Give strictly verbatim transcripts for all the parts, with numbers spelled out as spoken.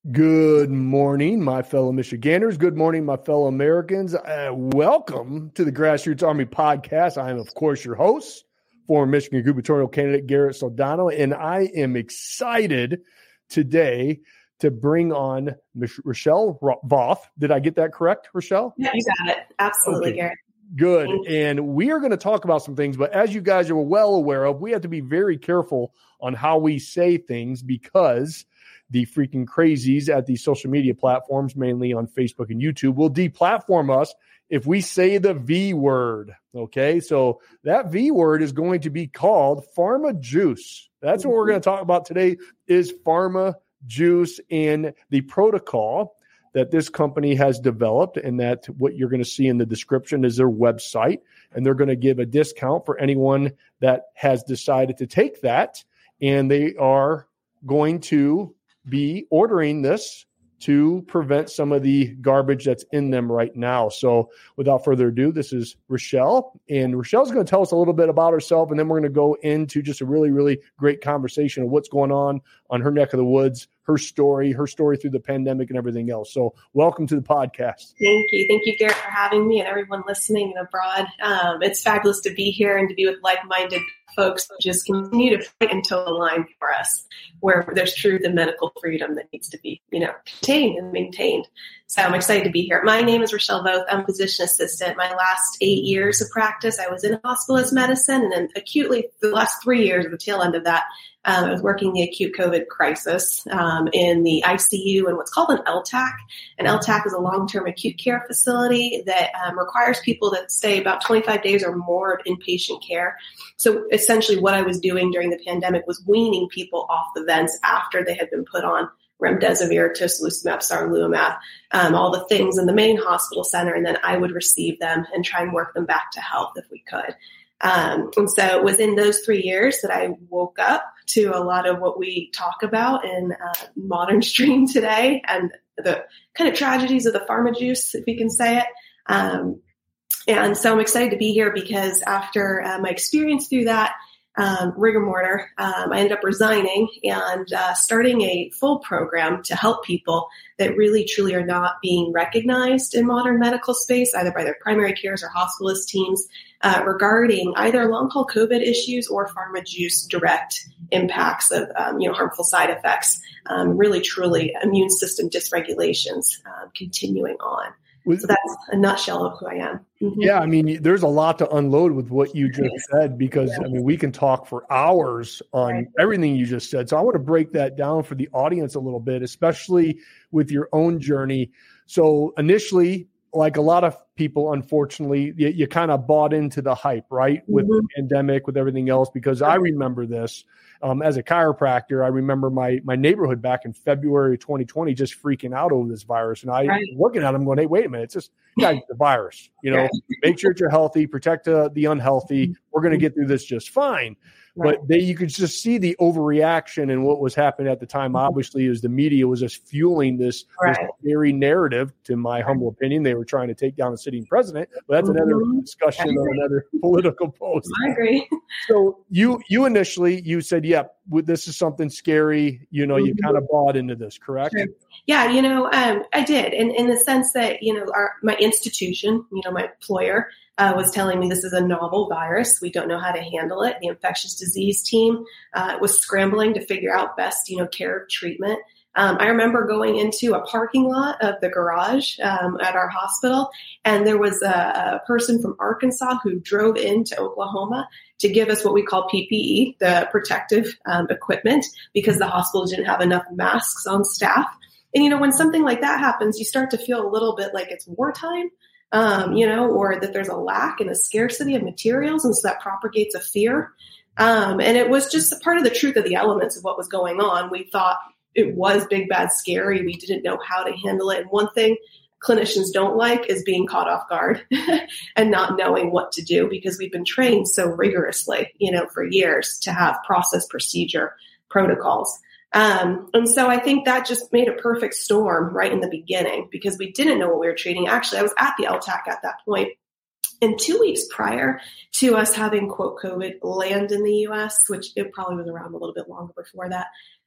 Good morning, my fellow Michiganders. Good morning, my fellow Americans. Uh, welcome to the Grassroots Army Podcast. I am, of course, your host, former Michigan gubernatorial candidate Garrett Soldano, and I am excited today to bring on Mich- Rochelle Voth. Did I get that correct, Rochelle? Yeah, you got it. Absolutely, okay. Garrett. Good. And we are going to talk about some things, but as you guys are well aware of, we have to be very careful on how we say things because the freaking crazies at these social media platforms, mainly on Facebook and YouTube, will deplatform us if we say the V word. Okay, so that V word is going to be called pharma juice. That's what we're going to talk about today is pharma juice and the protocol that this company has developed, and that what you're going to see in the description is their website, and they're going to give a discount for anyone that has decided to take that, and they are going to be ordering this to prevent some of the garbage that's in them right now. So without further ado, this is Rochelle, and Rochelle's going to tell us a little bit about herself, and then we're going to go into just a really, really great conversation of what's going on on her neck of the woods, her story, her story through the pandemic and everything else. So welcome to the podcast. Thank you. Thank you, Garrett, for having me and everyone listening abroad. Um, it's fabulous to be here and to be with like-minded folks who just continue to fight and toe the line for us, where there's truth and medical freedom that needs to be, you know, contained and maintained. So I'm excited to be here. My name is Rochelle Voth. I'm a physician assistant. My last eight years of practice, I was in hospitalist medicine, and then acutely the last three years at the tail end of that, um, I was working the acute COVID crisis um, in the I C U and what's called an L T A C. An L T A C is a long-term acute care facility that um, requires people to stay about twenty-five days or more of inpatient care. So essentially what I was doing during the pandemic was weaning people off the vents after they had been put on remdesivir, tocilizumab, saraluumab, um, all the things in the main hospital center, and then I would receive them and try and work them back to health if we could. Um, and so it was in those three years that I woke up to a lot of what we talk about in uh, modern stream today and the kind of tragedies of the pharma juice, if we can say it. Um, and so I'm excited to be here because after uh, my experience through that, Um, rigor mortar, um, I ended up resigning and uh, starting a full program to help people that really truly are not being recognized in modern medical space, either by their primary cares or hospitalist teams, uh, regarding either long-haul COVID issues or pharma juice direct impacts of um, you know harmful side effects, um, really truly immune system dysregulations um, continuing on. So that's a nutshell of who I am. Mm-hmm. Yeah, I mean, there's a lot to unload with what you just said because, yeah. I mean, we can talk for hours on right. everything you just said. So I want to break that down for the audience a little bit, especially with your own journey. So initially, like a lot of people, unfortunately, you, you kind of bought into the hype, right? With mm-hmm. the pandemic, with everything else, because I remember this um, as a chiropractor. I remember my my neighborhood back in February twenty twenty just freaking out over this virus. And I right. looking at them going, hey, wait a minute, it's just yeah, the virus, you know, make sure that you're healthy, protect uh, the unhealthy. We're going to get through this just fine. Right. But they, you could just see the overreaction and what was happening at the time. Obviously, is the media was just fueling this, right. this very narrative. To my humble opinion, they were trying to take down the sitting president. But that's mm-hmm. another discussion or another political post. I agree. So you you initially you said, "Yep, yeah, this is something scary." You know, mm-hmm. you kind of bought into this, correct? Sure. Yeah, you know, um, I did, in in the sense that you know, our my institution, you know, my employer. Uh, was telling me this is a novel virus. We don't know how to handle it. The infectious disease team uh, was scrambling to figure out best, you know, care of treatment. Um, I remember going into a parking lot of the garage um, at our hospital, and there was a, a person from Arkansas who drove into Oklahoma to give us what we call P P E, the protective um, equipment, because the hospital didn't have enough masks on staff. And, you know, when something like that happens, you start to feel a little bit like it's wartime. Um, you know, or that there's a lack and a scarcity of materials. And so that propagates a fear. Um, and it was just a part of the truth of the elements of what was going on. We thought it was big, bad, scary. We didn't know how to handle it. And one thing clinicians don't like is being caught off guard and not knowing what to do, because we've been trained so rigorously, you know, for years to have process, procedure, protocols. Um, and so I think that just made a perfect storm right in the beginning, because we didn't know what we were treating. Actually, I was at the L T A C at that point. And two weeks prior to us having, quote, COVID land in the U S, which it probably was around a little bit longer before that,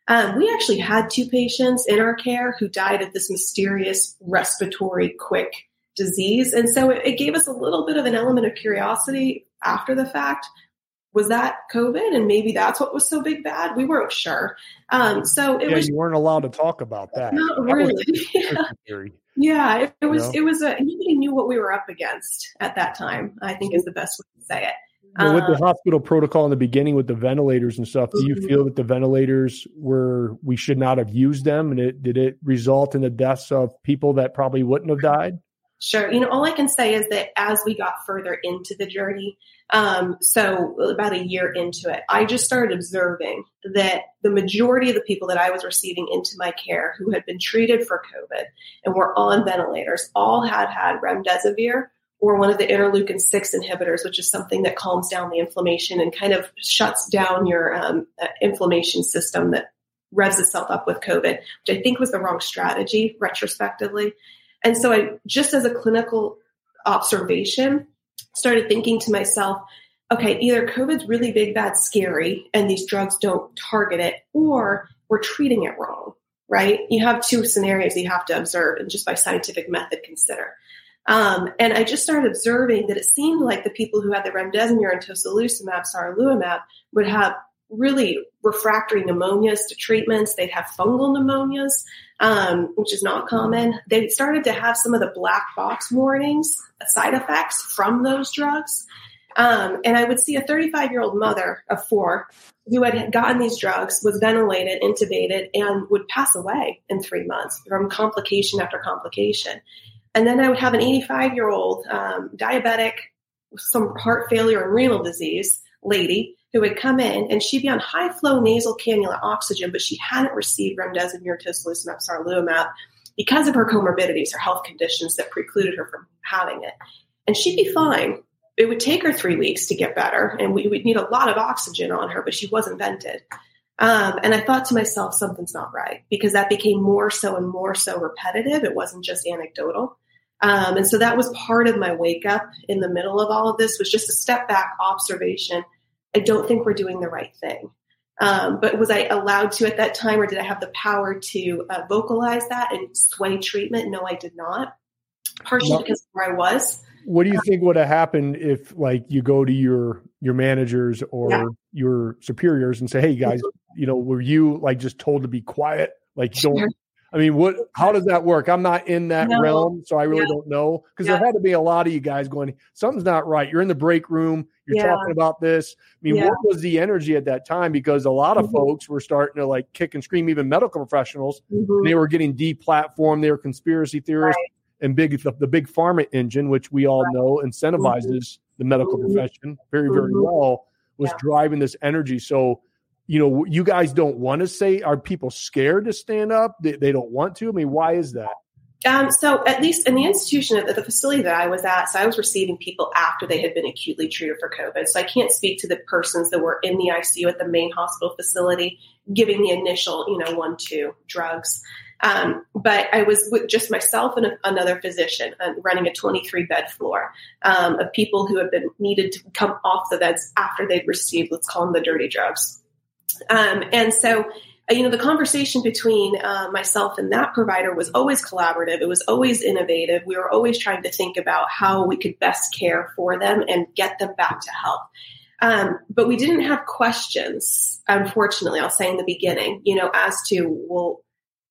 Um, we actually had two patients in our care who died of this mysterious respiratory quick disease. And so it, it gave us a little bit of an element of curiosity after the fact. Was that COVID? And maybe that's what was so big bad? We weren't sure. Um, so it yeah, was. You weren't allowed to talk about that. Not that really. Yeah. yeah, it, it was. You know? It was. A, nobody knew what we were up against at that time, I think is the best way to say it. Well, with the hospital protocol in the beginning with the ventilators and stuff, do you mm-hmm. feel that the ventilators were, we should not have used them? And it, did it result in the deaths of people that probably wouldn't have died? Sure. You know, all I can say is that as we got further into the journey, um, so about a year into it, I just started observing that the majority of the people that I was receiving into my care who had been treated for COVID and were on ventilators all had had remdesivir or one of the interleukin six inhibitors, which is something that calms down the inflammation and kind of shuts down your um, uh, inflammation system that revs itself up with COVID, which I think was the wrong strategy retrospectively. And so I, just as a clinical observation, started thinking to myself, okay, either COVID's really big, bad, scary, and these drugs don't target it, or we're treating it wrong, right? You have two scenarios you have to observe and just by scientific method consider. Um, and I just started observing that it seemed like the people who had the remdesivir and tocilizumab, saralutamab would have really refractory pneumonias to treatments. They'd have fungal pneumonias, um, which is not common. They started to have some of the black box warnings, side effects from those drugs. Um, and I would see a thirty-five-year-old mother of four who had gotten these drugs, was ventilated, intubated, and would pass away in three months from complication after complication. And then I would have an eighty-five-year-old um, diabetic, some heart failure and renal disease lady who would come in, and she'd be on high-flow nasal cannula oxygen, but she hadn't received remdesivir, tocilizumab, saralutamab because of her comorbidities, her health conditions that precluded her from having it. And she'd be fine. It would take her three weeks to get better, and we would need a lot of oxygen on her, but she wasn't vented. Um, and I thought to myself, something's not right, because that became more so and more so repetitive. It wasn't just anecdotal. Um, and so that was part of my wake up in the middle of all of this, was just a step back observation. I don't think we're doing the right thing. Um, but was I allowed to at that time, or did I have the power to uh, vocalize that and sway treatment? No, I did not. Partially well, because of where I was. What do you think would have happened if, like, you go to your your managers or yeah. your superiors and say, "Hey, guys, you know, were you like just told to be quiet? Like, don't." Sure. I mean, what? How does that work? I'm not in that no. realm, so I really yeah. don't know. Because yeah. there had to be a lot of you guys going, something's not right. You're in the break room. You're yeah. talking about this. I mean, yeah. what was the energy at that time? Because a lot of mm-hmm. folks were starting to like kick and scream, even medical professionals. Mm-hmm. And they were getting deplatformed. They were conspiracy theorists. Right. And big the, the big pharma engine, which we all right. know incentivizes mm-hmm. the medical mm-hmm. profession very, very mm-hmm. well, was yeah. driving this energy. So, you know, you guys don't want to say, are people scared to stand up? They, they don't want to? I mean, why is that? Um, so at least in the institution, at the facility that I was at, so I was receiving people after they had been acutely treated for COVID. So I can't speak to the persons that were in the I C U at the main hospital facility giving the initial, you know, one, two drugs. Um, but I was with just myself and a, another physician uh, running a twenty-three bed floor um, of people who had been needed to come off the beds after they'd received, let's call them the dirty drugs. Um, and so, you know, the conversation between uh, myself and that provider was always collaborative. It was always innovative. We were always trying to think about how we could best care for them and get them back to health. Um, but we didn't have questions, unfortunately, I'll say in the beginning, you know, as to, well,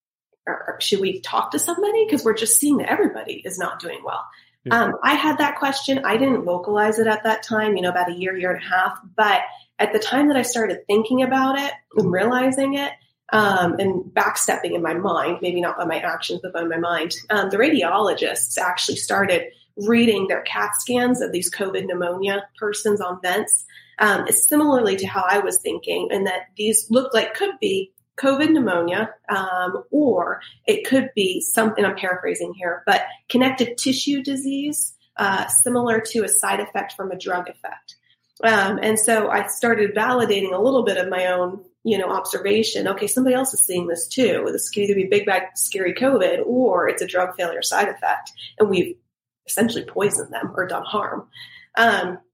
or, or should we talk to somebody? Because we're just seeing that everybody is not doing well. Yeah. Um, I had that question. I didn't vocalize it at that time, you know, about a year, year and a half. But at the time that I started thinking about it and realizing it, um, and backstepping in my mind, maybe not by my actions, but by my mind, um, the radiologists actually started reading their CAT scans of these COVID pneumonia persons on vents, um, similarly to how I was thinking, and that these looked like could be COVID pneumonia, um, or it could be something, I'm paraphrasing here, but connective tissue disease, uh, similar to a side effect from a drug effect. Um, and so I started validating a little bit of my own, you know, observation. Okay, somebody else is seeing this too. This could either be big, bad, scary COVID, or it's a drug failure side effect. And we've essentially poisoned them or done harm. Um,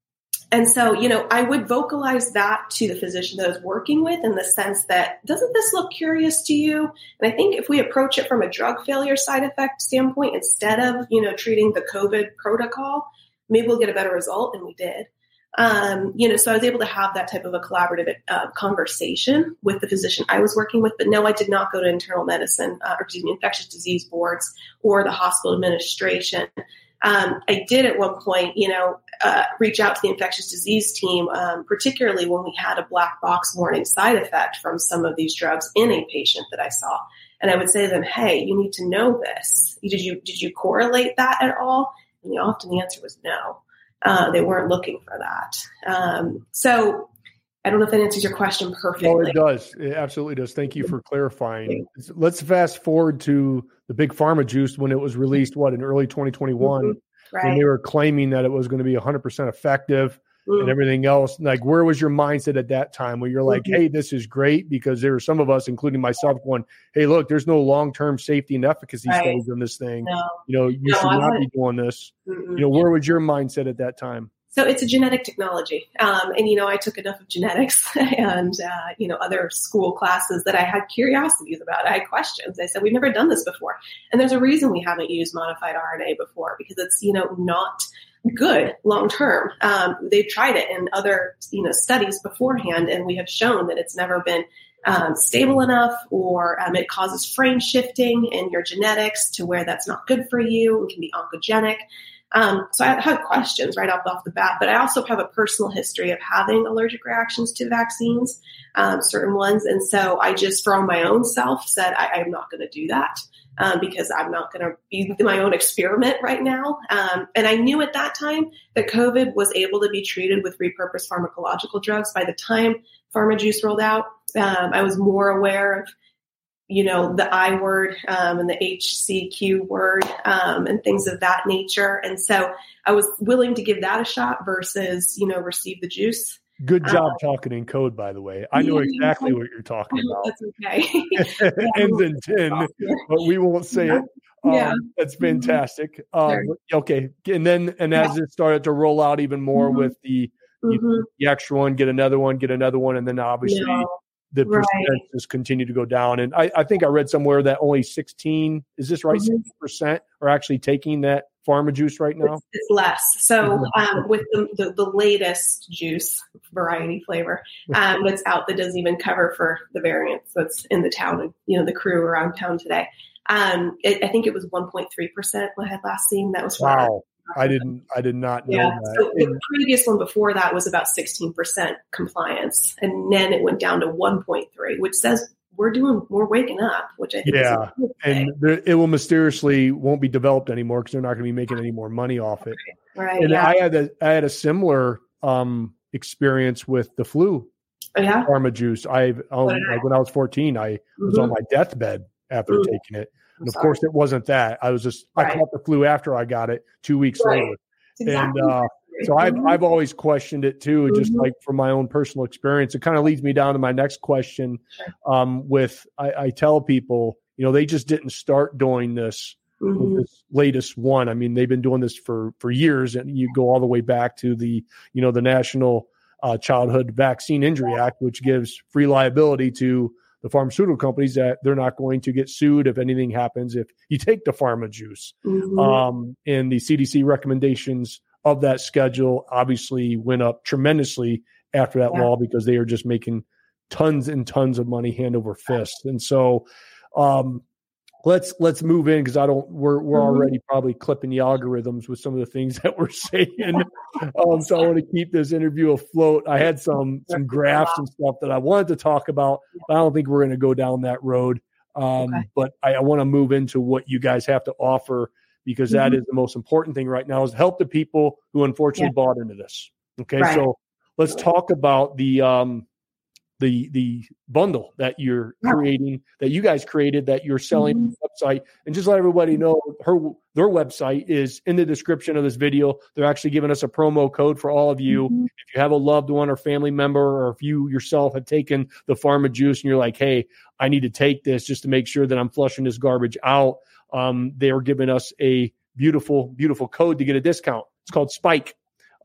And so, you know, I would vocalize that to the physician that I was working with in the sense that, doesn't this look curious to you? And I think if we approach it from a drug failure side effect standpoint, instead of, you know, treating the COVID protocol, maybe we'll get a better result. And we did. Um, you know, so I was able to have that type of a collaborative uh, conversation with the physician I was working with. But no, I did not go to internal medicine, uh, or excuse me, infectious disease boards or the hospital administration. Um, I did at one point, you know, uh, reach out to the infectious disease team, um, particularly when we had a black box warning side effect from some of these drugs in a patient that I saw. And I would say to them, hey, you need to know this. Did you, did you correlate that at all? And you know, often the answer was no. Uh, they weren't looking for that. Um, so I don't know if that answers your question perfectly. Oh, it does. It absolutely does. Thank you for clarifying. Let's fast forward to the big pharma juice when it was released, what, in early twenty twenty-one, mm-hmm. right. when they were claiming that it was going to be one hundred percent effective mm-hmm. and everything else. Like, where was your mindset at that time where you're like, mm-hmm. hey, this is great? Because there were some of us, including myself, going, hey, look, there's no long-term safety and efficacy right. studies in this thing. No. You know, you no, should I not be doing this. Mm-hmm. You know, where was your mindset at that time? So it's a genetic technology. Um, and, you know, I took enough of genetics and, uh, you know, other school classes that I had curiosities about. I had questions. I said, we've never done this before. And there's a reason we haven't used modified R N A before, because it's, you know, not good long term. Um, they've tried it in other, you know, studies beforehand, and we have shown that it's never been um, stable enough, or um, it causes frame shifting in your genetics to where that's not good for you and can be oncogenic. Um, so I had questions right off, off the bat, but I also have a personal history of having allergic reactions to vaccines, um, certain ones. And so I just, for my own self, said, I, I'm not going to do that, um, because I'm not going to be my own experiment right now. Um, and I knew at that time that COVID was able to be treated with repurposed pharmacological drugs. By the time Pharma Juice rolled out, um, I was more aware of, you know, the I word, um, and the H C Q word, um, and things of that nature. And so I was willing to give that a shot versus, you know, receive the juice. Good job um, talking in code, by the way. I know exactly what you're talking about. That's okay. Ends in ten, but we won't say it. Um, yeah. That's fantastic. Um, sure. Okay. And then, and as yeah. it started to roll out even more mm-hmm. with the, mm-hmm. you, the extra one, get another one, get another one. And then obviously, yeah. the percentage right. just continue to go down. And I, I think I read somewhere that only sixteen, is this right? Mm-hmm. sixty percent are actually taking that pharma juice right now? It's, it's less. So um, with the, the, the latest juice variety flavor um, that's out, that doesn't even cover for the variants that's in the town and, you know, the crew around town today. Um, it, I think it was one point three percent when I had last seen. That was wow. I didn't, I did not know yeah. that. So the previous one before that was about sixteen percent compliance. And then it went down to one point three, which says we're doing, we're waking up, which I think yeah. is a good and thing. there, it will mysteriously won't be developed anymore because they're not going to be making any more money off it. Right. right and yeah. I had a, I had a similar um, experience with the flu. Oh, yeah. Pharma juice. I've, um, like when I was fourteen, I mm-hmm. was on my deathbed after mm-hmm. taking it. And of sorry. course it wasn't that. I was just, right. I caught the flu after I got it two weeks right. later. Exactly. And uh, so I've, mm-hmm. I've always questioned it too, just mm-hmm. like from my own personal experience. It kind of leads me down to my next question. Sure. Um, with, I, I tell people, you know, they just didn't start doing this mm-hmm. with this latest one. I mean, they've been doing this for, for years, and you go all the way back to the, you know, the National uh, Childhood Vaccine Injury Act, which gives free liability to the pharmaceutical companies that they're not going to get sued if anything happens if you take the pharma juice. Mm-hmm. Um, and the C D C recommendations of that schedule obviously went up tremendously after that yeah. law, because they are just making tons and tons of money hand over fist. And so um, let's let's move in, because I don't we're we're mm-hmm. already probably clipping the algorithms with some of the things that we're saying. um, so I want to keep this interview afloat. I had some some graphs and stuff that I wanted to talk about, but I don't think we're going to go down that road. Um, okay. But I, I want to move into what you guys have to offer, because mm-hmm. that is the most important thing right now, is help the people who unfortunately yeah. bought into this. Okay, right. So let's talk about the um, the the bundle that you're creating, that you guys created, that you're selling mm-hmm. on the website, and just let everybody know her their website is in the description of this video. They're actually giving us a promo code for all of you. Mm-hmm. If you have a loved one or family member, or if you yourself have taken the pharma juice and you're like, hey, I need to take this just to make sure that I'm flushing this garbage out. Um, they're giving us a beautiful, beautiful code to get a discount. It's called Spike.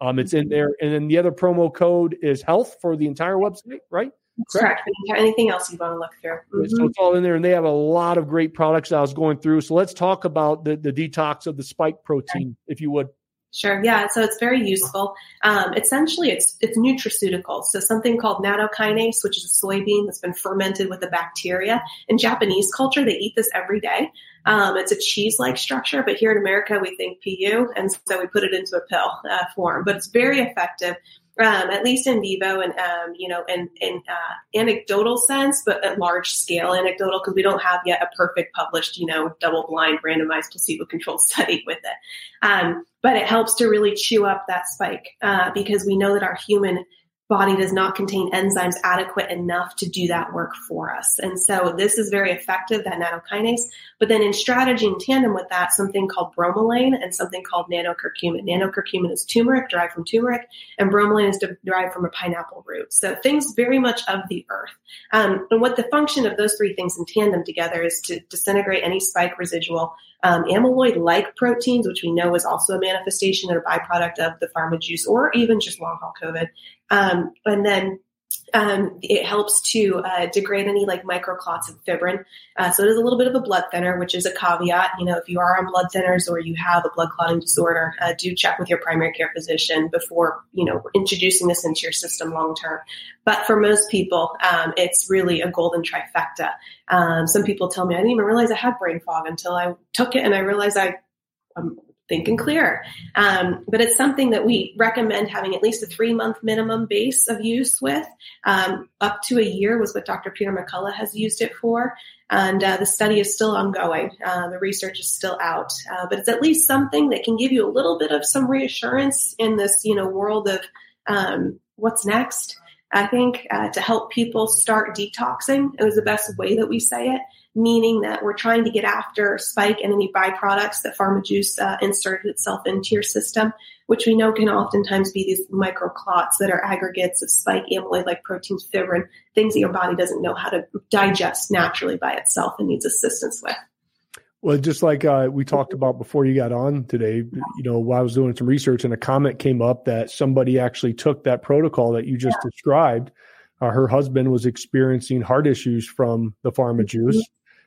Um, it's in there. And then the other promo code is health for the entire website, right? That's correct. correct. Anything else you want to look through. Mm-hmm. So it's all in there, and they have a lot of great products I was going through. So let's talk about the, the detox of the spike protein, if you would. Sure. Yeah. So it's very useful. Um, essentially, it's it's nutraceuticals. So something called nattokinase, which is a soybean that's been fermented with a bacteria. In Japanese culture, they eat this every day. Um, it's a cheese-like structure, but here in America, we think P U, and so we put it into a pill uh, form. But it's very effective. Um, at least in vivo and, um, you know, in, in uh, anecdotal sense, but at large scale anecdotal, because we don't have yet a perfect published, you know, double-blind randomized placebo-controlled study with it. Um, but it helps to really chew up that spike uh, because we know that our human body does not contain enzymes adequate enough to do that work for us. And so this is very effective, that nattokinase. But then in strategy in tandem with that, something called bromelain and something called nanocurcumin. Nanocurcumin is turmeric, derived from turmeric, and bromelain is derived from a pineapple root. So things very much of the earth. Um, and what the function of those three things in tandem together is to disintegrate any spike residual um, amyloid-like proteins, which we know is also a manifestation or a byproduct of the pharma juice or even just long-haul COVID. Um, and then um, it helps to uh, degrade any like microclots of fibrin. Uh, so it is a little bit of a blood thinner, which is a caveat. You know, if you are on blood thinners or you have a blood clotting disorder, uh, do check with your primary care physician before, you know, introducing this into your system long term. But for most people, um, it's really a golden trifecta. Um, some people tell me, I didn't even realize I had brain fog until I took it and I realized I, I'm thinking clear. Um, but it's something that we recommend having at least a three month minimum base of use with. Um, up to a year was what Doctor Peter McCullough has used it for. And uh, the study is still ongoing. Uh, the research is still out. Uh, but it's at least something that can give you a little bit of some reassurance in this, you know, world of um, what's next. I think uh, to help people start detoxing, it was the best way that we say it, meaning that we're trying to get after spike and any byproducts that pharma juice uh, inserted itself into your system, which we know can oftentimes be these microclots that are aggregates of spike amyloid-like proteins, fibrin, things that your body doesn't know how to digest naturally by itself and needs assistance with. Well, just like uh, we talked about before you got on today, you know, while I was doing some research and a comment came up that somebody actually took that protocol that you just yeah. described. Uh, her husband was experiencing heart issues from the pharma juice.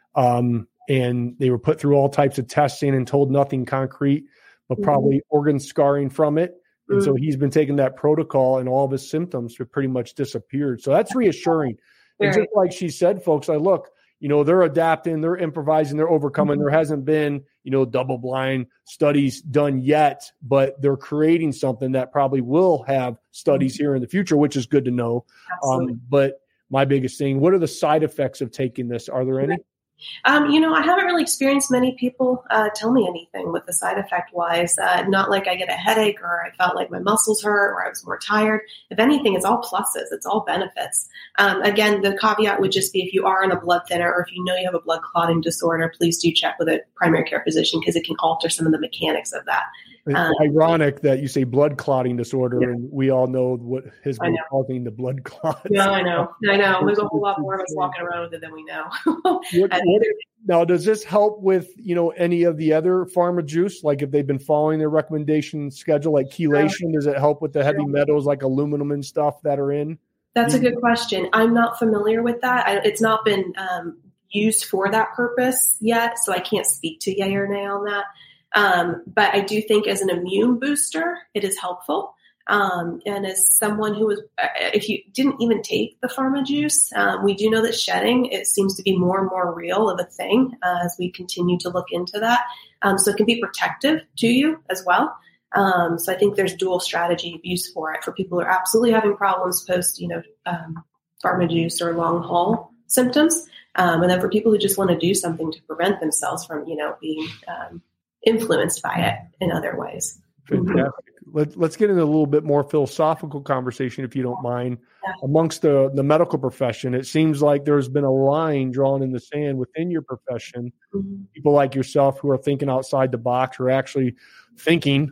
Um, and they were put through all types of testing and told nothing concrete, but probably mm-hmm. organ scarring from it. And mm-hmm. so he's been taking that protocol and all of his symptoms have pretty much disappeared. So that's reassuring. Very. And just like she said, folks, I look, you know, they're adapting, they're improvising, they're overcoming. Mm-hmm. There hasn't been, you know, double blind studies done yet, but they're creating something that probably will have studies mm-hmm. here in the future, which is good to know. Um, but my biggest thing, what are the side effects of taking this? Are there any? Um, you know, I haven't really experienced many people uh, tell me anything with the side effect wise. Uh, not like I get a headache or I felt like my muscles hurt or I was more tired. If anything, it's all pluses. It's all benefits. Um, again, the caveat would just be if you are on a blood thinner or if you know you have a blood clotting disorder, please do check with a primary care physician because it can alter some of the mechanics of that. It's um, ironic that you say blood clotting disorder, yeah. and we all know what has been causing the blood clots. No, I know. I know. There's a whole lot more of us walking around with it than we know. what, what, now, does this help with, you know, any of the other pharma juice? Like if they've been following their recommendation schedule, like chelation, does it help with the heavy metals like aluminum and stuff that are in? That's a good question. I'm not familiar with that. I, it's not been um, used for that purpose yet, so I can't speak to yay or nay on that. Um, but I do think as an immune booster, it is helpful. Um, and as someone who was, if you didn't even take the pharma juice, um, we do know that shedding, it seems to be more and more real of a thing uh, as we continue to look into that. Um, so it can be protective to you as well. Um, so I think there's dual strategy of use for it for people who are absolutely having problems post, you know, um, pharma juice or long haul symptoms. Um, and then for people who just want to do something to prevent themselves from, you know, being, um, influenced by it in other ways. Fantastic. Mm-hmm. Let, let's get into a little bit more philosophical conversation, if you don't mind. Yeah. Amongst the, the medical profession, it seems like there's been a line drawn in the sand within your profession. Mm-hmm. People like yourself who are thinking outside the box are actually thinking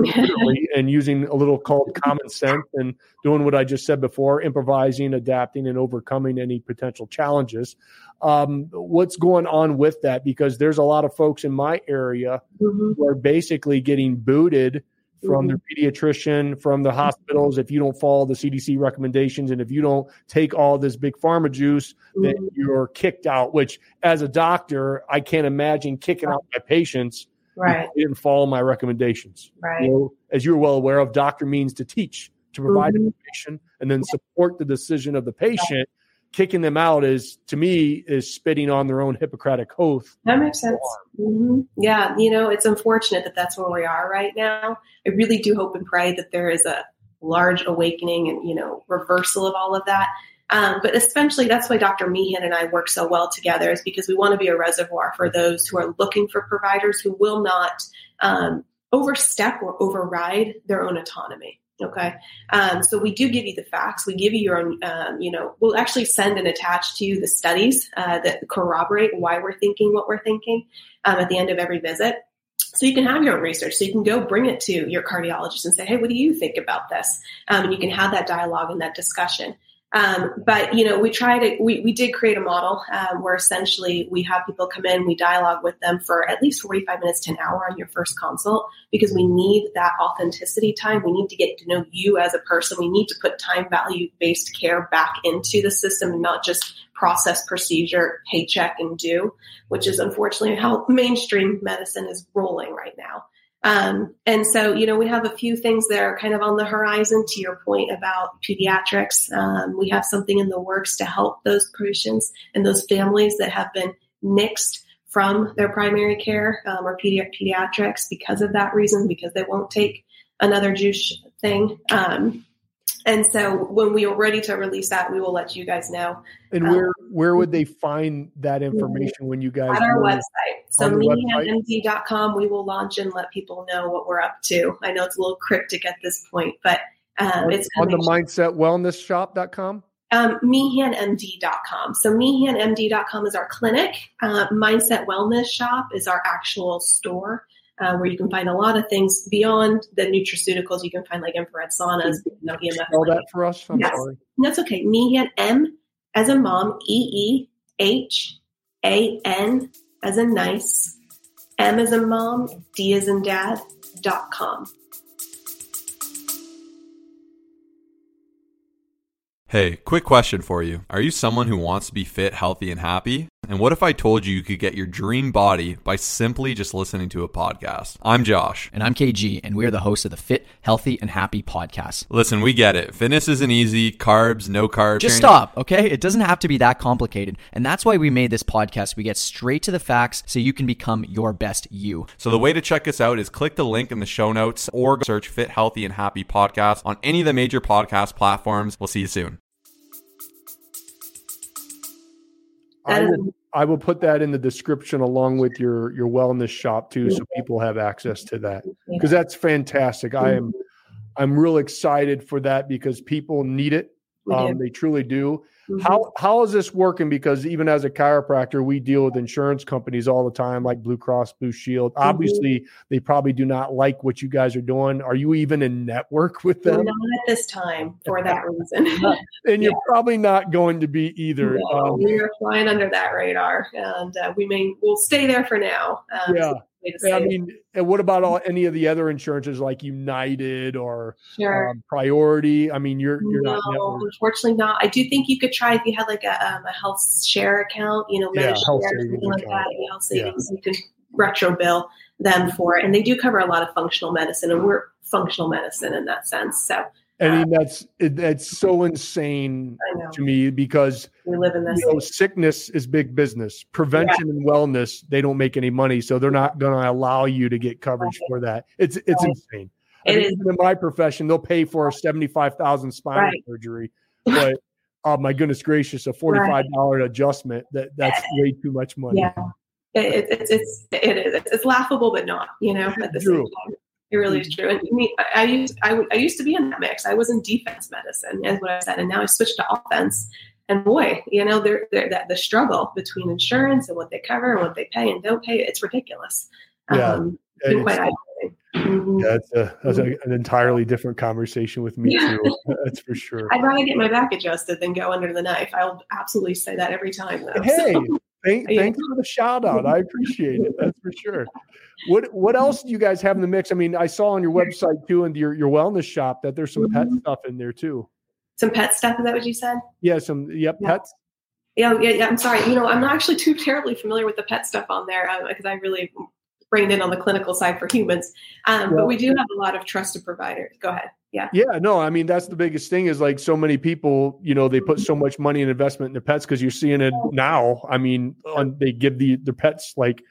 and using a little called common sense and doing what I just said before, improvising, adapting, and overcoming any potential challenges. Um, what's going on with that? Because there's a lot of folks in my area mm-hmm. who are basically getting booted from Mm-hmm. their pediatrician, from the hospitals, if you don't follow the C D C recommendations and if you don't take all this big pharma juice, then Mm-hmm. you're kicked out, which as a doctor, I can't imagine kicking out my patients Right. because they didn't follow my recommendations. Right. You know, as you're well aware of, doctor means to teach, to provide Mhm. information, and then support the decision of the patient. Kicking them out is, to me, is spitting on their own Hippocratic oath. That makes sense. Mm-hmm. Yeah, you know, it's unfortunate that that's where we are right now. I really do hope and pray that there is a large awakening and, you know, reversal of all of that. Um, but essentially, that's why Doctor Meehan and I work so well together, is because we want to be a reservoir for those who are looking for providers who will not um, overstep or override their own autonomy. Okay. Um, so we do give you the facts. We give you your own, um, you know, we'll actually send and attach to you the studies uh, that corroborate why we're thinking what we're thinking um, at the end of every visit. So you can have your own research. So you can go bring it to your cardiologist and say, hey, what do you think about this? Um, and you can have that dialogue and that discussion. Um, but, you know, we try to, we, we did create a model um, where essentially we have people come in, we dialogue with them for at least forty-five minutes to an hour on your first consult, because we need that authenticity time. We need to get to know you as a person. We need to put time value based care back into the system and not just process, procedure, paycheck, and do, which is unfortunately how mainstream medicine is rolling right now. Um, and so, you know, we have a few things that are kind of on the horizon. To your point about pediatrics, um, we have something in the works to help those patients and those families that have been nixed from their primary care um, or pedi- pediatrics because of that reason, because they won't take another juice thing. Um, and so when we are ready to release that, we will let you guys know. And Um, where where would they find that information when you guys at our go website? So on the meehan m d dot com, we will launch and let people know what we're up to. I know it's a little cryptic at this point, but um, on, it's on the coming. mindset wellness shop dot com? Um, meehan m d dot com. So meehan m d dot com is our clinic. Uh, Mindset Wellness Shop is our actual store. Uh, where you can find a lot of things beyond the nutraceuticals. You can find like infrared saunas, you know, E M F. Spell that for us? I'm Yes. sorry. That's okay. Meehan, M as in mom, E E H A N as in nice, M as in mom, D as in dad, dot com. Hey, quick question for you. Are you someone who wants to be fit, healthy, and happy? And what if I told you you could get your dream body by simply just listening to a podcast? I'm Josh. And I'm K G, and we're the hosts of the Fit, Healthy, and Happy podcast. Listen, we get it. Fitness isn't easy. Carbs, no carbs. Just stop, okay? It doesn't have to be that complicated. And that's why we made this podcast. We get straight to the facts so you can become your best you. So the way to check us out is click the link in the show notes or search Fit, Healthy, and Happy podcast on any of the major podcast platforms. We'll see you soon. I will, I will put that in the description along with your, your wellness shop too, so people have access to that, because that's fantastic. I am, I'm real excited for that because people need it. Um, they truly do. Mm-hmm. How how is this working? Because even as a chiropractor, we deal with insurance companies all the time, like Blue Cross Blue Shield. Mm-hmm. Obviously, they probably do not like what you guys are doing. Are you even in network with them? Not at this time for that reason. And you're yeah. probably not going to be either. No, um, we are flying under that radar, and uh, we may we'll stay there for now. Um, yeah. So I mean, and what about all any of the other insurances like United or sure. um, Priority? I mean, you're you're no, not. Network. Unfortunately, not. I do think you could try if you had like a, um, a health share account, you know, yeah, share, health something like account. that. Health savings, yeah. You can retro bill them for it, and they do cover a lot of functional medicine, and we're functional medicine in that sense. So. I mean, that's it, that's so insane to me because we live in this. You know, sickness is big business. Prevention yeah. and wellness, they don't make any money, so they're not going to allow you to get coverage right. for that. It's it's right. insane. I it mean, is. Even in my profession, they'll pay for a seventy-five thousand spinal right. surgery, but oh my goodness gracious, a forty-five dollars right. adjustment that that's way too much money. Yeah, it, it, it's it's it is it's laughable, but not you know at the True. same time. It really is true. And me, I used I, I used to be in that mix. I was in defense medicine, is what I said, and now I switched to offense. And boy, you know, they're, they're, that the struggle between insurance and what they cover and what they pay and don't pay, it's ridiculous. Yeah, um, it's been quite mm-hmm. yeah, that's, a, that's a, an entirely different conversation with me yeah. too. That's for sure. I'd rather get my back adjusted than go under the knife. I'll absolutely say that every time. Though, hey, so. Thank, thanks for the shout out. I appreciate it. That's for sure. What what else do you guys have in the mix? I mean, I saw on your website too, and your, your wellness shop, that there's some mm-hmm. pet stuff in there too. Some pet stuff, is that what you said? Yeah, some yep, yeah. pets. Yeah, yeah, yeah. I'm sorry. You know, I'm not actually too terribly familiar with the pet stuff on there because uh, I really reined in on the clinical side for humans. Um, well, but we do have a lot of trusted providers. Go ahead. Yeah. Yeah. No, I mean, that's the biggest thing is like so many people, you know, they put so much money and investment in their pets because you're seeing it now. I mean, on, they give the their pets like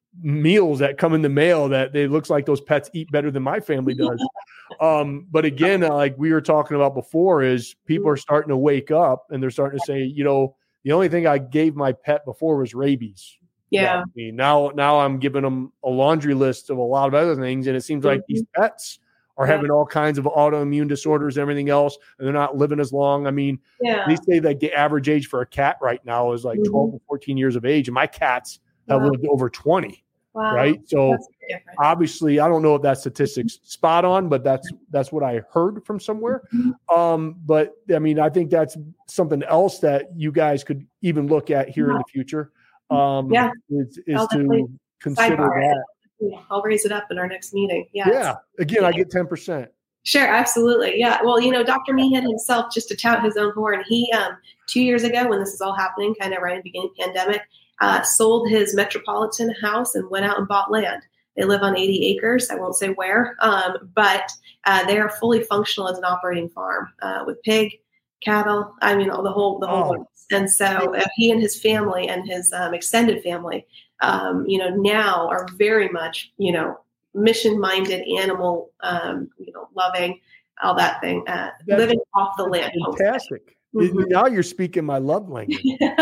meals that come in the mail that it looks like those pets eat better than my family does. um, but again, uh, like we were talking about before, is people are starting to wake up and they're starting to say, you know, the only thing I gave my pet before was rabies. Yeah. I mean, now, now I'm giving them a laundry list of a lot of other things, and it seems like mm-hmm. these pets are yeah. having all kinds of autoimmune disorders and everything else, and they're not living as long. I mean, yeah. they say that the average age for a cat right now is like mm-hmm. twelve to fourteen years of age, and my cats have wow. lived over twenty. Wow. Right. So obviously, I don't know if that statistic's spot on, but that's that's what I heard from somewhere. Mm-hmm. Um, but I mean, I think that's something else that you guys could even look at here yeah. in the future. Um, yeah. is, is to consider that. Yeah, I'll raise it up in our next meeting. Yeah. Yeah. Again, yeah. I get ten percent. Sure. Absolutely. Yeah. Well, you know, Doctor Meehan himself, just to tout his own horn, he, um, two years ago when this is all happening, kind of right at the beginning of the pandemic, uh, sold his metropolitan house and went out and bought land. They live on eighty acres. I won't say where, um, but, uh, they are fully functional as an operating farm, uh, with pig, cattle. I mean, all the whole, the whole, oh. And so uh, he and his family and his, um, extended family, um, you know, now are very much, you know, mission-minded, animal, um, you know, loving, all that thing, uh, living off the land. Fantastic. Mm-hmm. Now you're speaking my love language.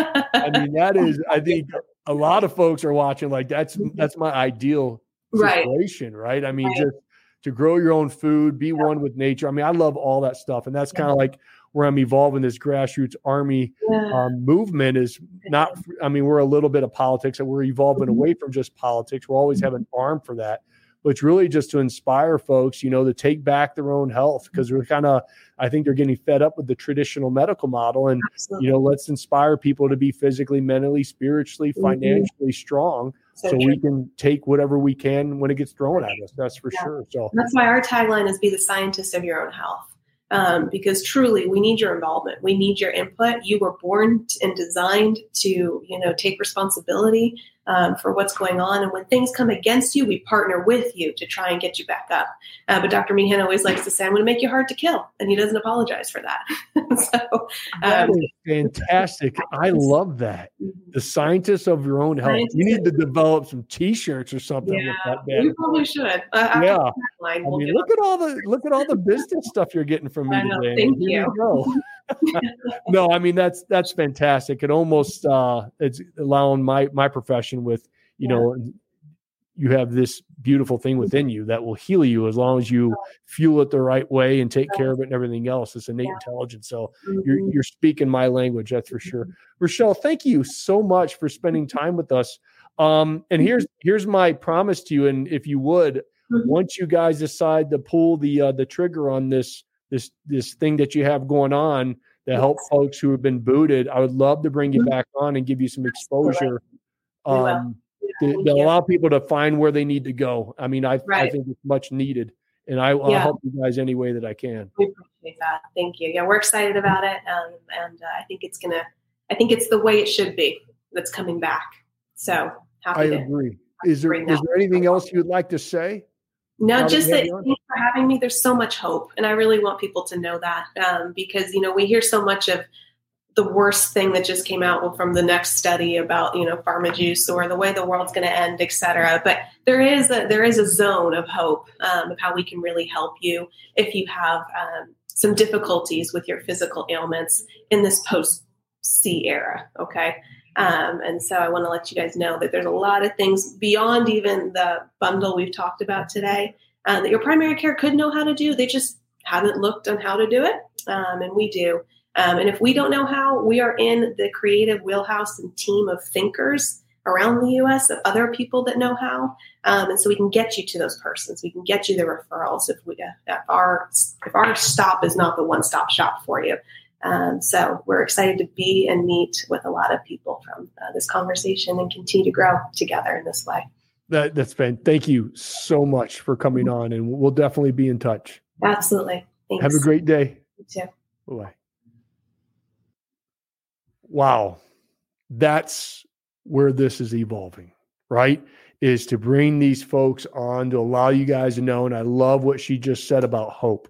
I mean, that is, I think a lot of folks are watching like that's, that's my ideal situation, right? right? I mean, right. just to grow your own food, be yeah. one with nature. I mean, I love all that stuff. And that's yeah. kind of like where I'm evolving this grassroots army yeah. um, movement is not, I mean, we're a little bit of politics and we're evolving mm-hmm. away from just politics. We'll always have an arm for that. But it's really just to inspire folks, you know, to take back their own health because we're kind of, I think they're getting fed up with the traditional medical model. And, Absolutely. you know, let's inspire people to be physically, mentally, spiritually, mm-hmm. financially strong so, so we can take whatever we can when it gets thrown at us. That's for yeah. sure. So that's why our tagline is be the scientist of your own health. Um, because truly we need your involvement. We need your input. You were born and designed to, you know, take responsibility um, for what's going on. And when things come against you, we partner with you to try and get you back up. Uh, but Doctor Meehan always likes to say, I'm going to make you hard to kill. And he doesn't apologize for that. so that um, is fantastic. I love that. The scientist of your own health. You need to develop some t-shirts or something yeah, with that. You probably should. Uh, yeah. I we'll mean, look at all the, look at all the business stuff you're getting from me I know, today. Thank Here you. you no, I mean, that's, that's fantastic. It almost, uh, it's allowing my, my profession with, you yeah. know, you have this beautiful thing within you that will heal you as long as you fuel it the right way and take care of it and everything else. It's innate yeah. intelligence. So mm-hmm. you're, you're speaking my language. That's for sure. Rochelle, thank you so much for spending time with us. Um, and here's, here's my promise to you. And if you would, mm-hmm. once you guys decide to pull the, uh, the trigger on this, this, this thing that you have going on to help yes. folks who have been booted, I would love to bring you back on and give you some exposure, um, to, to allow people to find where they need to go. I mean, I, right. I think it's much needed, and I, I'll yeah. help you guys any way that I can. We appreciate that. Thank you. Yeah, we're excited about it. Um, and uh, I think it's going to, I think it's the way it should be that's coming back. So happy I to, agree. Is there, is there anything else you would like to say? No, just that thanks for having me. There's so much hope. And I really want people to know that um, because, you know, we hear so much of the worst thing that just came out from the next study about, you know, pharma juice or the way the world's going to end, et cetera. But there is a, there is a zone of hope um, of how we can really help you if you have um, some difficulties with your physical ailments in this post-C era. Okay. Um, and so I want to let you guys know that there's a lot of things beyond even the bundle we've talked about today uh, that your primary care could know how to do. They just haven't looked on how to do it. Um, and we do. Um, and if we don't know how, we are in the creative wheelhouse and team of thinkers around the U S of other people that know how. Um, and so we can get you to those persons. We can get you the referrals if we, if our, if our stop is not the one-stop shop for you. Um, so we're excited to be and meet with a lot of people from uh, this conversation and continue to grow together in this way. That, that's been, thank you so much for coming on, and we'll definitely be in touch. Absolutely. Thanks. Have a great day. You too. Bye. Wow. That's where this is evolving, right? Is to bring these folks on to allow you guys to know. And I love what she just said about hope.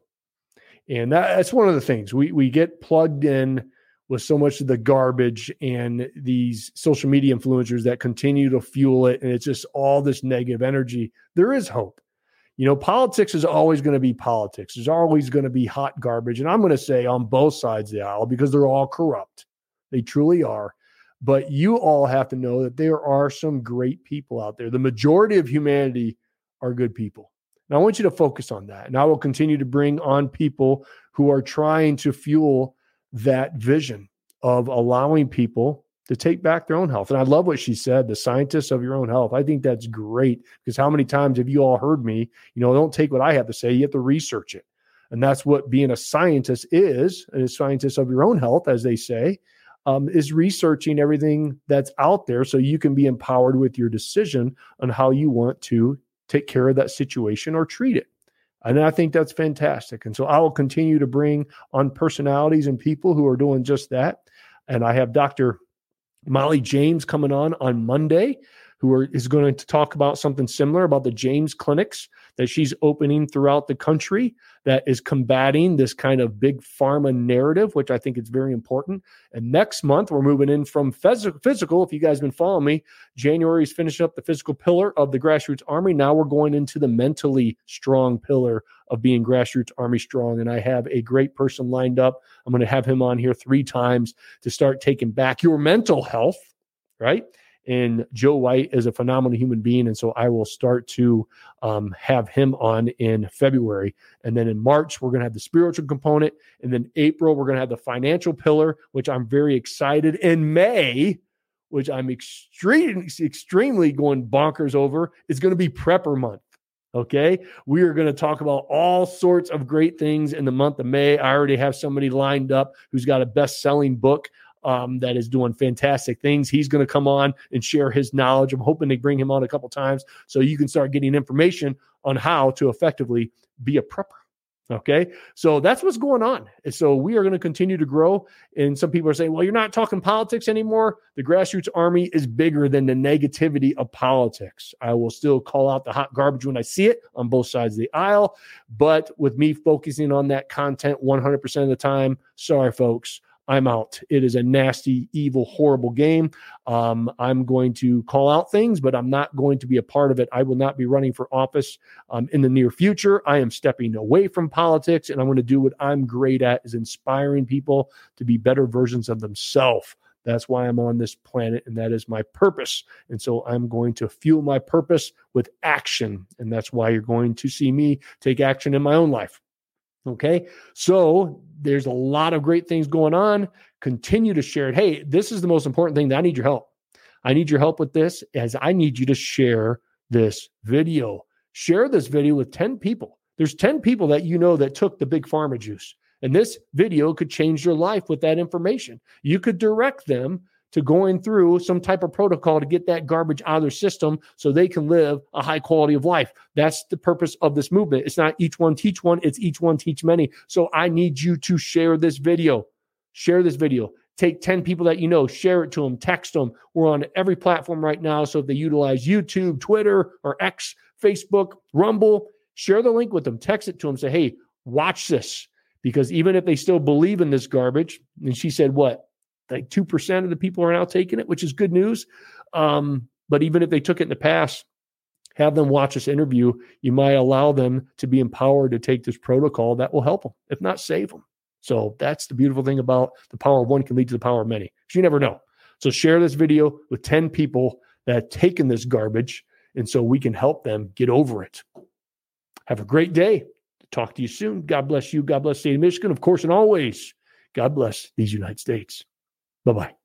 And that, that's one of the things we, we get plugged in with so much of the garbage and these social media influencers that continue to fuel it. And it's just all this negative energy. There is hope. You know, politics is always going to be politics. There's always going to be hot garbage. And I'm going to say on both sides of the aisle, because they're all corrupt. They truly are. But you all have to know that there are some great people out there. The majority of humanity are good people. And I want you to focus on that. And I will continue to bring on people who are trying to fuel that vision of allowing people to take back their own health. And I love what she said, the scientists of your own health. I think that's great, because how many times have you all heard me, you know, don't take what I have to say, you have to research it. And that's what being a scientist is, a scientist of your own health, as they say, um, is researching everything that's out there so you can be empowered with your decision on how you want to take care of that situation or treat it. And I think that's fantastic. And so I will continue to bring on personalities and people who are doing just that. And I have Doctor Molly James coming on on Monday, who are, is going to talk about something similar about the James clinics that she's opening throughout the country that is combating this kind of big pharma narrative, which I think is very important. And next month, we're moving in from phys- physical. If you guys have been following me, January is finishing up the physical pillar of the Grassroots Army. Now we're going into the mentally strong pillar of being Grassroots Army strong. And I have a great person lined up. I'm going to have him on here three times to start taking back your mental health, right? And Joe White is a phenomenal human being. And so I will start to um, have him on in February. And then in March, we're going to have the spiritual component. And then April, we're going to have the financial pillar, which I'm very excited. In May, which I'm extremely, extremely going bonkers over, is going to be Prepper Month. Okay. We are going to talk about all sorts of great things in the month of May. I already have somebody lined up who's got a best-selling book Um, that is doing fantastic things. He's going to come on and share his knowledge. I'm hoping to bring him on a couple times so you can start getting information on how to effectively be a prepper. Okay. So that's what's going on. And so we are going to continue to grow. And some people are saying, well, you're not talking politics anymore. The Grassroots Army is bigger than the negativity of politics. I will still call out the hot garbage when I see it on both sides of the aisle. But with me focusing on that content one hundred percent of the time, sorry, folks, I'm out. It is a nasty, evil, horrible game. Um, I'm going to call out things, but I'm not going to be a part of it. I will not be running for office um, in the near future. I am stepping away from politics, and I'm going to do what I'm great at, is inspiring people to be better versions of themselves. That's why I'm on this planet, and that is my purpose. And so I'm going to fuel my purpose with action, and that's why you're going to see me take action in my own life. Okay, so there's a lot of great things going on. Continue to share it. Hey, this is the most important thing. That I need your help. I need your help with this, as I need you to share this video. Share this video with ten people. There's ten people that you know that took the big pharma juice. And this video could change your life with that information. You could direct them to going through some type of protocol to get that garbage out of their system so they can live a high quality of life. That's the purpose of this movement. It's not each one teach one, it's each one teach many. So I need you to share this video. Share this video. Take ten people that you know, share it to them, text them. We're on every platform right now. So if they utilize YouTube, Twitter, or X, Facebook, Rumble, share the link with them, text it to them, say, hey, watch this. Because even if they still believe in this garbage, and she said, what? Like two percent of the people are now taking it, which is good news. Um, but even if they took it in the past, have them watch this interview. You might allow them to be empowered to take this protocol that will help them, if not save them. So that's the beautiful thing about the power of one can lead to the power of many. You never know. So share this video with ten people that have taken this garbage, and so we can help them get over it. Have a great day. Talk to you soon. God bless you. God bless the state of Michigan, of course, and always. God bless these United States. Bye-bye.